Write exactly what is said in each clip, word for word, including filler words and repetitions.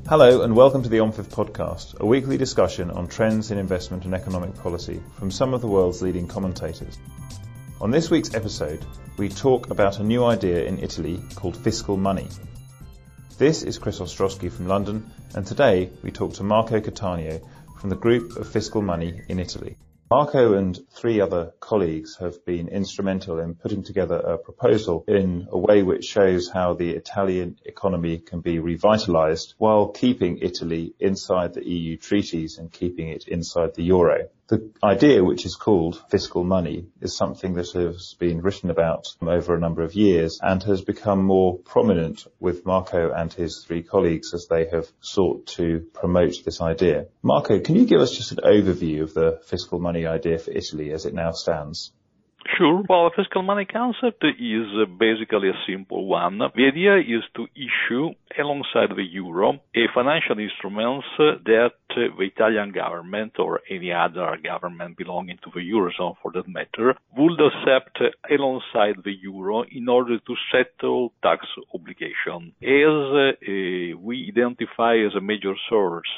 Hello and welcome to the OMFIF podcast, a weekly discussion on trends in investment and economic policy from some of the world's leading commentators. On this week's episode, we talk about a new idea in Italy called fiscal money. This is Chris Ostrowski from London, and today we talk to Marco Cattaneo from the Group of Fiscal Money in Italy. Marco and three other colleagues have been instrumental in putting together a proposal in a way which shows how the Italian economy can be revitalised while keeping Italy inside the E U treaties and keeping it inside the euro. The idea, which is called fiscal money, is something that has been written about over a number of years and has become more prominent with Marco and his three colleagues as they have sought to promote this idea. Marco, can you give us just an overview of the fiscal money idea for Italy as it now stands? Sure. Well, the fiscal money concept is basically a simple one. The idea is to issue, alongside the euro, a financial instrument that the Italian government, or any other government belonging to the Eurozone for that matter, would accept alongside the euro in order to settle tax obligation. As uh, we identify as a major source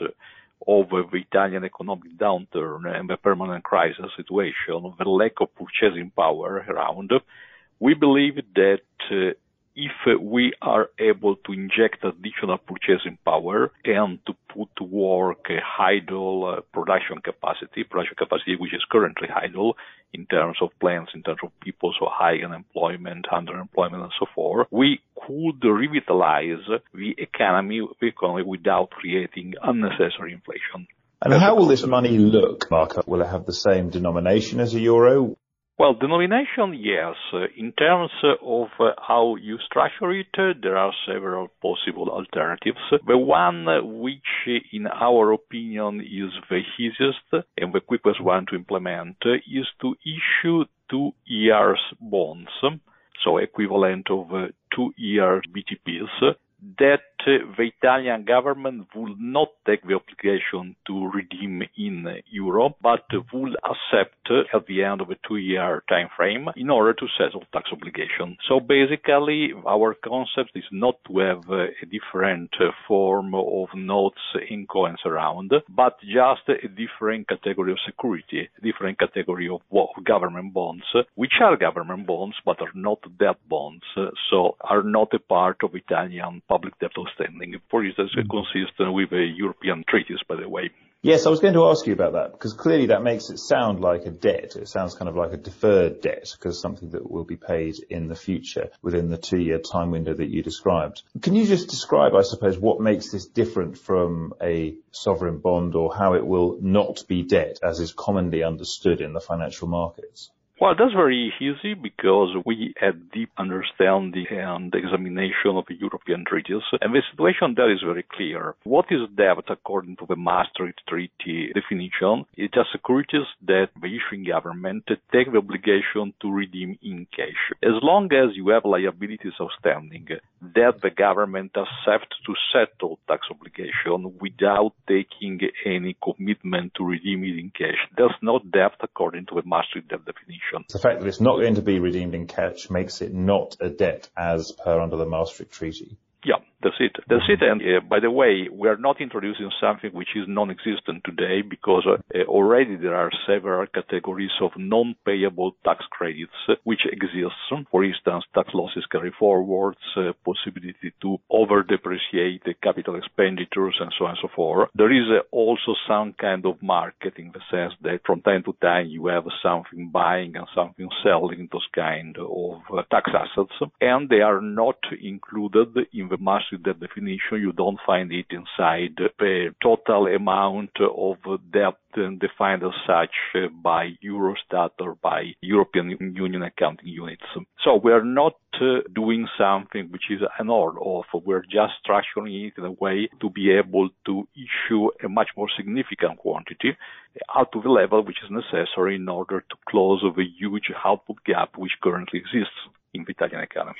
of the Italian economic downturn and the permanent crisis situation, the lack of purchasing power around, we believe that uh, if we are able to inject additional purchasing power and to put to work a idle uh, production capacity, production capacity which is currently idle in terms of plants, in terms of people, so high unemployment, underemployment, and so forth, we could revitalize the economy, the economy without creating unnecessary inflation. And how will this money look, Marco? Will it have the same denomination as a euro? Well, denomination, yes. In terms of how you structure it, there are several possible alternatives. The one which, in our opinion, is the easiest and the quickest one to implement is to issue two years bonds, so equivalent of two years B T Ps, that the Italian government will not take the obligation to redeem in euro, but will accept at the end of a two-year time frame in order to settle tax obligation. So basically, our concept is not to have a different form of notes in coins around, but just a different category of security, a different category of government bonds, which are government bonds but are not debt bonds, so are not a part of Italian public debt outstanding. For instance, mm-hmm. consistent with the European treaties, by the way. Yes, I was going to ask you about that, because clearly that makes it sound like a debt. It sounds kind of like a deferred debt, because something that will be paid in the future within the two-year time window that you described. Can you just describe, I suppose, what makes this different from a sovereign bond, or how it will not be debt, as is commonly understood in the financial markets? Well, that's very easy because we had deep understanding and examination of the European treaties, and the situation there is very clear. What is debt according to the Maastricht Treaty definition? It's just securities that the issuing government take the obligation to redeem in cash. As long as you have liabilities outstanding that the government accepts to settle tax obligation without taking any commitment to redeem it in cash, that's not debt according to the Maastricht debt definition. The fact that it's not going to be redeemed in cash makes it not a debt as per under the Maastricht Treaty. Yeah, that's it. That's it. And uh, by the way, we are not introducing something which is non-existent today because uh, already there are several categories of non-payable tax credits uh, which exist. For instance, tax losses carry forwards, uh, possibility to over-depreciate the capital expenditures, and so on and so forth. There is uh, also some kind of market in the sense that from time to time you have something buying and something selling those kind of uh, tax assets, and they are not included in the Maastricht debt definition. You don't find it inside the total amount of debt defined as such by Eurostat or by European Union accounting units. So we are not uh, doing something which is an or-off. We're just structuring it in a way to be able to issue a much more significant quantity out to the level which is necessary in order to close the huge output gap which currently exists in the Italian economy.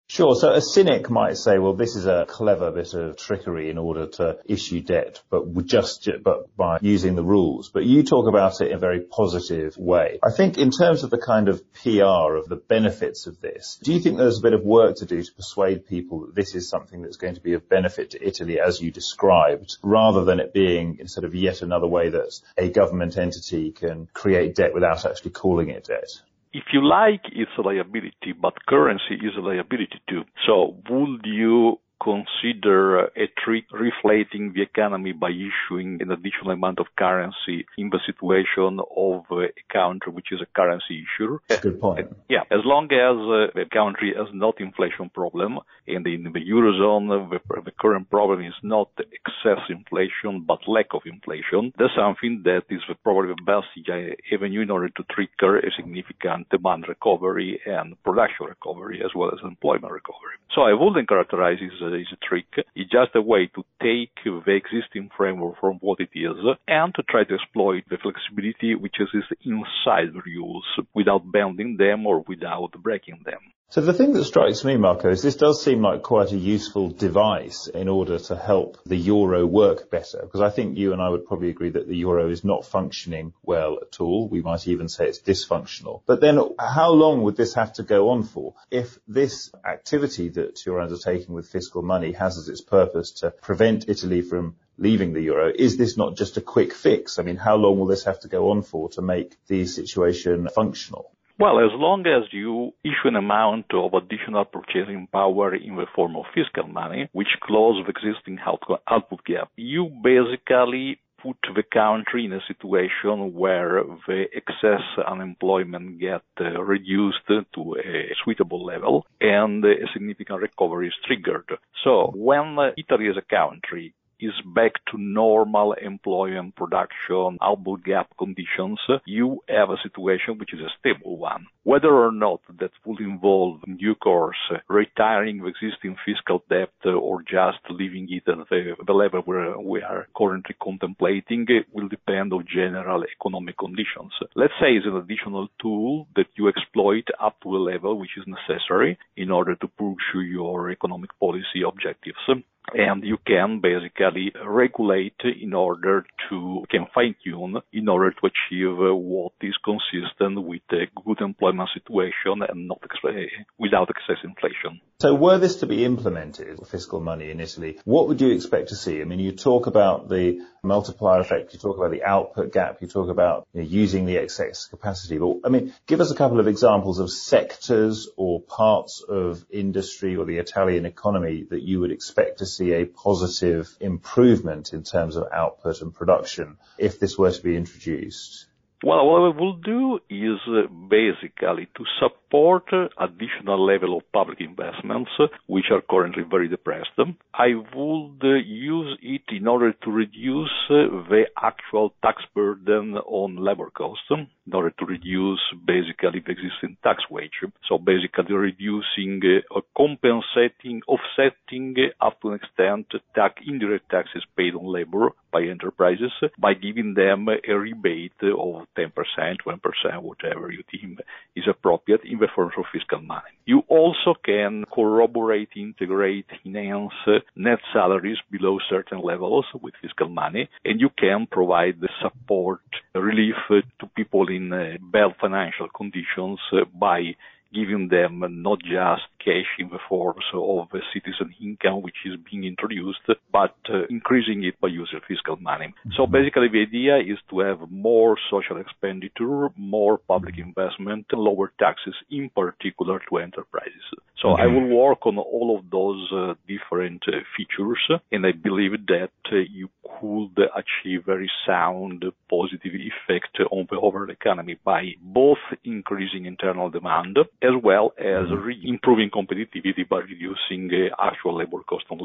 Sure. So a cynic might say, well, this is a clever bit of trickery in order to issue debt, but with just but by using the rules. But you talk about it in a very positive way. I think in terms of the kind of P R of the benefits of this, do you think there's a bit of work to do to persuade people that this is something that's going to be of benefit to Italy as you described, rather than it being sort of yet another way that a government entity can create debt without actually calling it debt? If you like, it's a liability, but currency is a liability too. So would you consider a trick reflating the economy by issuing an additional amount of currency in the situation of a country which is a currency issuer? That's a good point. Yeah, as long as uh, the country has not inflation problem, and in the Eurozone, the, the current problem is not excess inflation, but lack of inflation, that's something that is probably the best avenue in order to trigger a significant demand recovery and production recovery, as well as employment recovery. So I wouldn't characterize it as is a trick. It's just a way to take the existing framework from what it is and to try to exploit the flexibility which exists inside the rules without bending them or without breaking them. So the thing that strikes me, Marco, is this does seem like quite a useful device in order to help the euro work better, because I think you and I would probably agree that the euro is not functioning well at all. We might even say it's dysfunctional. But then how long would this have to go on for? If this activity that you're undertaking with fiscal money has as its purpose to prevent Italy from leaving the euro, is this not just a quick fix? I mean, how long will this have to go on for to make the situation functional? Well, as long as you issue an amount of additional purchasing power in the form of fiscal money, which closes the existing output gap, you basically put the country in a situation where the excess unemployment gets uh, reduced to a suitable level and a significant recovery is triggered. So when uh, Italy as a country is back to normal employment, production, output gap conditions, you have a situation which is a stable one. Whether or not that will involve, in due course, retiring the existing fiscal debt or just leaving it at the, the level where we are currently contemplating will depend on general economic conditions. Let's say it's an additional tool that you exploit up to a level which is necessary in order to pursue your economic policy objectives. And you can basically regulate in order to, can fine-tune in order to achieve what is consistent with a good employment situation and not without excess inflation. So were this to be implemented, fiscal money in Italy, what would you expect to see? I mean, you talk about the multiplier effect, you talk about the output gap, you talk about you know, using the excess capacity. But, I mean, give us a couple of examples of sectors or parts of industry or the Italian economy that you would expect to see a positive improvement in terms of output and production if this were to be introduced. Well, what we will do is uh, basically to support uh, additional level of public investments, uh, which are currently very depressed. I would uh, use it in order to reduce uh, the actual tax burden on labor costs, in order to reduce basically the existing tax wage. So basically reducing, uh, compensating, offsetting uh, up to an extent tax, indirect taxes paid on labor by enterprises by giving them a rebate of ten percent, twenty percent, whatever you deem is appropriate in the form of fiscal money. You also can corroborate, integrate, enhance net salaries below certain levels with fiscal money, and you can provide the support, relief to people in uh, bad financial conditions uh, by giving them not just cash in the form of a citizen income, which is being introduced, but uh, increasing it by using fiscal money. Mm-hmm. So basically the idea is to have more social expenditure, more public investment, and lower taxes, in particular to enterprises. So mm-hmm. I will work on all of those uh, different uh, features, and I believe that uh, you could achieve very sound positive effect on the overall economy by both increasing internal demand as well as re- improving competitivity by reducing uh, actual labor cost on labor.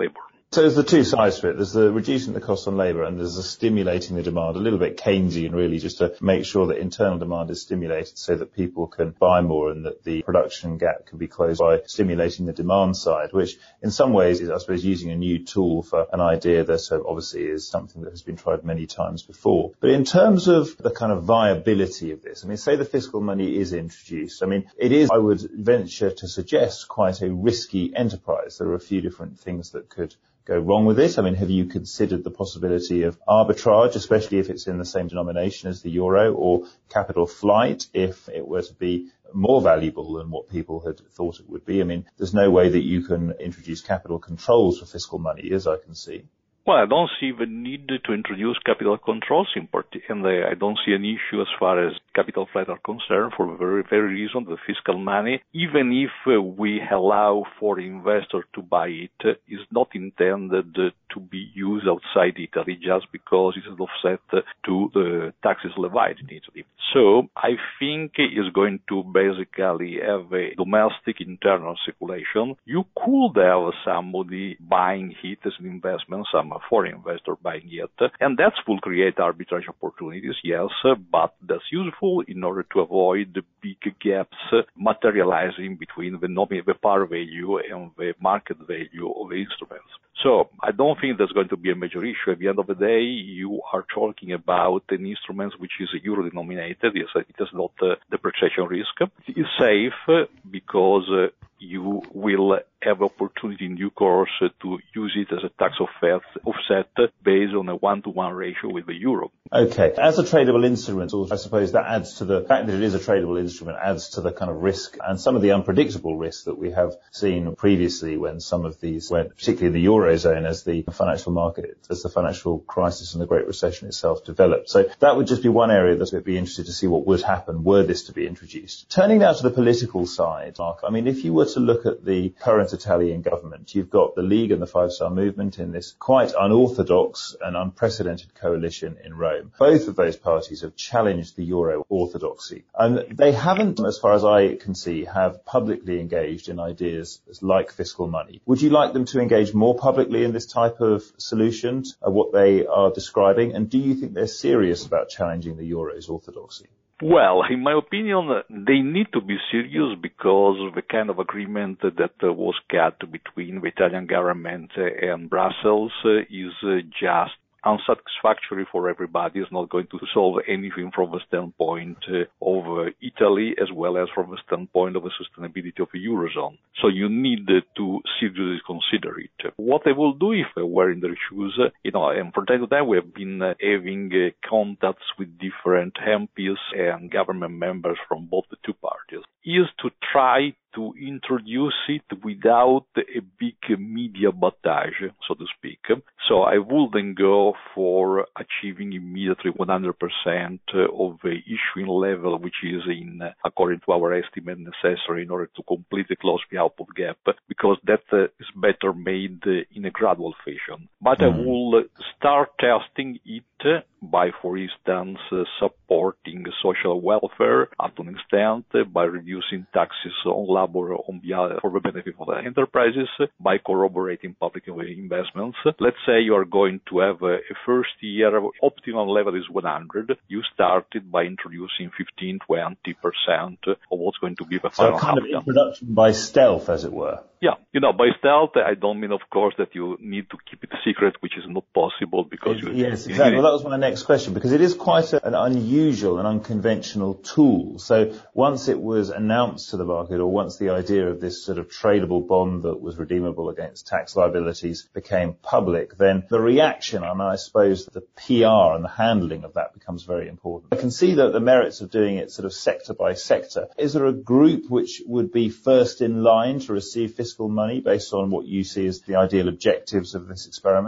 So there's the two sides to it. There's the reducing the cost on labour and there's the stimulating the demand, a little bit Keynesian really, just to make sure that internal demand is stimulated so that people can buy more and that the production gap can be closed by stimulating the demand side, which in some ways is, I suppose, using a new tool for an idea that uh, obviously is something that has been tried many times before. But in terms of the kind of viability of this, I mean, say the fiscal money is introduced. I mean, it is, I would venture to suggest, quite a risky enterprise. There are a few different things that could go wrong with it. I mean, have you considered the possibility of arbitrage, especially if it's in the same denomination as the euro, or capital flight if it were to be more valuable than what people had thought it would be? I mean, there's no way that you can introduce capital controls for fiscal money, as I can see. Well, I don't see the need to introduce capital controls in particular, and I don't see an issue as far as capital flight are concerned for the very, very reason the fiscal money, even if uh, we allow foreign investors to buy it, uh, is not intended uh, to be used outside Italy just because it is offset uh, to the taxes levied in Italy. So I think it's going to basically have a domestic internal circulation. You could have somebody buying it as an investment, some foreign investor buying it, and that will create arbitrage opportunities, yes, but that's useful in order to avoid the big gaps materializing between the, nominal, the par value and the market value of the instruments. So I don't think there's going to be a major issue. At the end of the day, you are talking about an instrument which is euro-denominated. Yes, it has not uh, depreciation risk. It is safe uh, because uh, you will have opportunity in due course uh, to use it as a tax offset, offset based on a one-to-one ratio with the euro. Okay. As a tradable instrument, I suppose that adds to the fact that it is a tradable instrument, adds to the kind of risk and some of the unpredictable risks that we have seen previously when some of these, when particularly the Eurozone as the financial market, as the financial crisis and the Great Recession itself developed. So that would just be one area that would be interested to see what would happen were this to be introduced. Turning now to the political side, Mark, I mean, if you were to look at the current Italian government, you've got the League and the Five Star Movement in this quite unorthodox and unprecedented coalition in Rome. Both of those parties have challenged the euro orthodoxy. And they haven't, as far as I can see, have publicly engaged in ideas like fiscal money. Would you like them to engage more publicly in this type of solution, uh, what they are describing? And do you think they're serious about challenging the euro's orthodoxy? Well, in my opinion, they need to be serious because the kind of agreement that was cut between the Italian government and Brussels is just unsatisfactory for everybody. It's not going to solve anything from the standpoint of Italy as well as from the standpoint of the sustainability of the Eurozone. So you need to seriously consider it. What I will do if I were in their shoes, you know, and from time to time we have been having contacts with different M Ps and government members from both the two parties, is to try to introduce it without a big media battage, so to speak. So I wouldn't go for achieving immediately one hundred percent of the issuing level, which is, in according to our estimate, necessary in order to completely close the output gap, because that uh, is better made uh, in a gradual fashion. But mm. I will start testing it by, for instance, uh, supporting social welfare at an extent, uh, by reducing taxes on labor on the other, for the benefit of the enterprises, uh, by corroborating public investments. Let's say you are going to have uh, a first year, optimal level is one hundred. You started by introducing fifteen, twenty percent of what's going to be the final outcome. So kind of introduction by stealth, as it were. Yeah, you know, by stealth, I don't mean, of course, that you need to keep it secret, which is not possible because it, you... Yes, exactly. Well, that was my next question, because it is quite a, an unusual and unconventional tool. So once it was announced to the market, or once the idea of this sort of tradable bond that was redeemable against tax liabilities became public, then the reaction, and I suppose the P R and the handling of that becomes very important. I can see that the merits of doing it sort of sector by sector. Is there a group which would be first in line to receive fiscal money based on what you see as the ideal objectives of this experiment?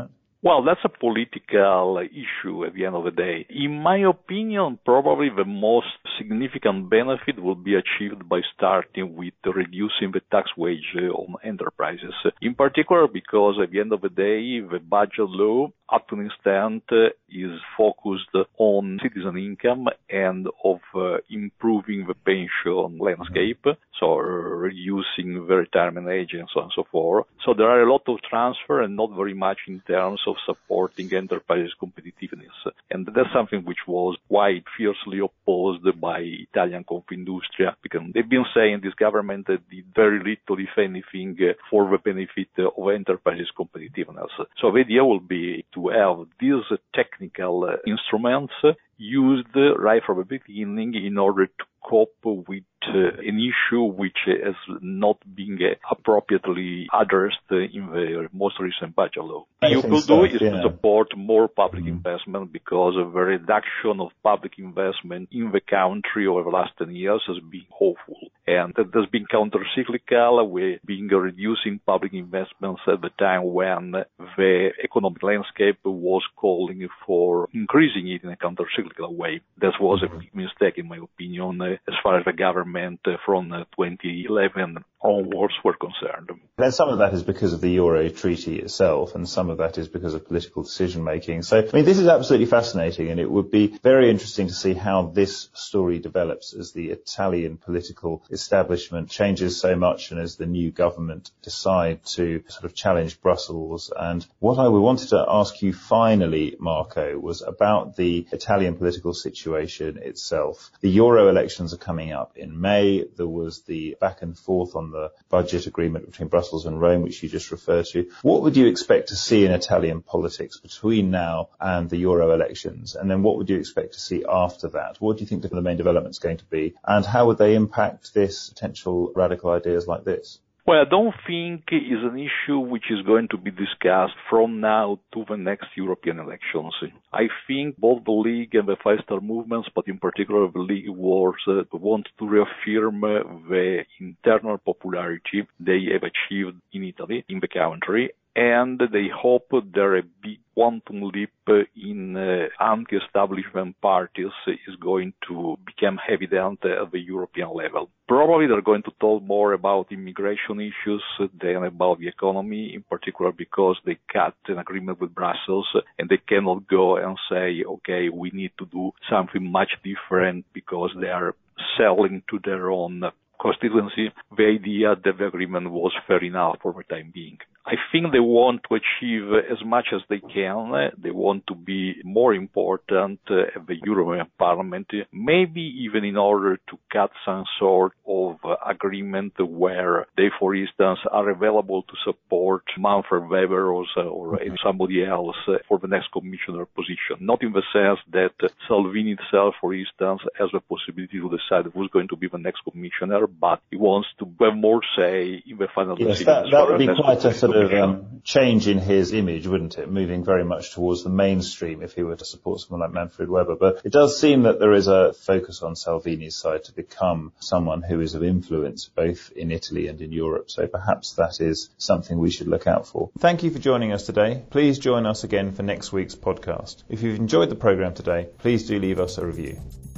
Well, that's a political issue at the end of the day. In my opinion, probably the most significant benefit will be achieved by starting with reducing the tax wage on enterprises. In particular, because at the end of the day, the budget law, up to an extent, is focused on citizen income and of uh, improving the pension landscape, so uh, reducing the retirement age and so on and so forth. So there are a lot of transfer and not very much in terms of supporting enterprises' competitiveness. And that's something which was quite fiercely opposed by Italian Confindustria, because they've been saying this government did very little, if anything, for the benefit of enterprises' competitiveness. So the idea will be to have these technical instruments used right from the beginning in order to cope with uh, an issue which has not been appropriately addressed in the most recent budget law. What you could do is yeah. to support more public mm-hmm. investment, because of the reduction of public investment in the country over the last ten years has been awful. And that has been counter-cyclical. We've been reducing public investments at the time when the economic landscape was calling for increasing it in a counter-cyclical way. That was mm-hmm. a big mistake, in my opinion, as far as the government from twenty eleven onwards were concerned. And some of that is because of the Euro Treaty itself, and some of that is because of political decision-making. So, I mean, this is absolutely fascinating, and it would be very interesting to see how this story develops as the Italian political establishment changes so much and as the new government decide to sort of challenge Brussels. And what I wanted to ask you finally, Marco, was about the Italian political situation itself. The Euro elections are coming up in May. There was the back and forth on the budget agreement between Brussels and Rome, which you just referred to. What would you expect to see in Italian politics between now and the Euro elections? And then what would you expect to see after that? What do you think the main development's going to be? And how would they impact this potential radical ideas like this? Well, I don't think it's an issue which is going to be discussed from now to the next European elections. I think both the League and the Five Star Movements, but in particular the League, was uh, want to reaffirm the internal popularity they have achieved in Italy, in the country, and they hope there a big quantum leap in uh, anti-establishment parties is going to become evident at the European level. Probably they're going to talk more about immigration issues than about the economy, in particular because they cut an agreement with Brussels and they cannot go and say, okay, we need to do something much different because they are selling to their own constituency. The idea that the agreement was fair enough for the time being. I think they want to achieve as much as they can. They want to be more important at the European Parliament, maybe even in order to cut some sort of agreement where they, for instance, are available to support Manfred Weber or, or somebody else for the next commissioner position. Not in the sense that Salvini itself, for instance, has the possibility to decide who's going to be the next commissioner, but he wants to have more say in the final yes, decision. That, that would be quite a sort of um, change in his image, wouldn't it? Moving very much towards the mainstream if he were to support someone like Manfred Weber. But it does seem that there is a focus on Salvini's side to become someone who is of influence both in Italy and in Europe. So perhaps that is something we should look out for. Thank you for joining us today. Please join us again for next week's podcast. If you've enjoyed the programme today, please do leave us a review.